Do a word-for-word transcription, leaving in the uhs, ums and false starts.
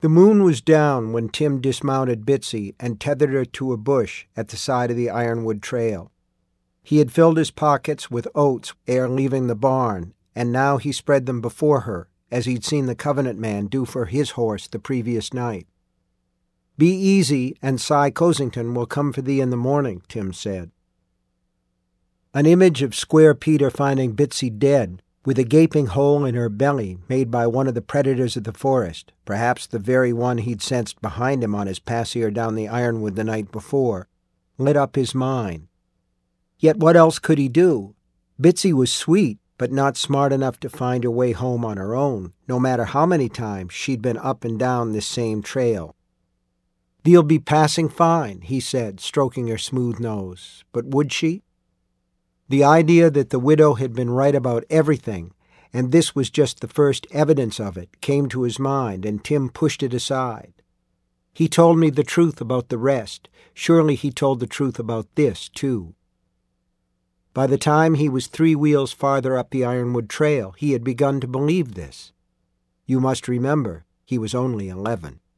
The moon was down when Tim dismounted Bitsy and tethered her to a bush at the side of the Ironwood Trail. He had filled his pockets with oats ere leaving the barn, and now he spread them before her, as he'd seen the Covenant man do for his horse the previous night. "Be easy, and Cy Cosington will come for thee in the morning," Tim said. An image of Square Peter finding Bitsy dead, with a gaping hole in her belly made by one of the predators of the forest, perhaps the very one he'd sensed behind him on his pasear down the Ironwood the night before, lit up his mind. Yet what else could he do? Bitsy was sweet, but not smart enough to find her way home on her own, no matter how many times she'd been up and down this same trail. "Thee'll be passing fine," he said, stroking her smooth nose. But would she? The idea that the widow had been right about everything, and this was just the first evidence of it, came to his mind, and Tim pushed it aside. "He told me the truth about the rest. Surely he told the truth about this, too." By the time he was three wheels farther up the Ironwood Trail, he had begun to believe this. You must remember, he was only eleven.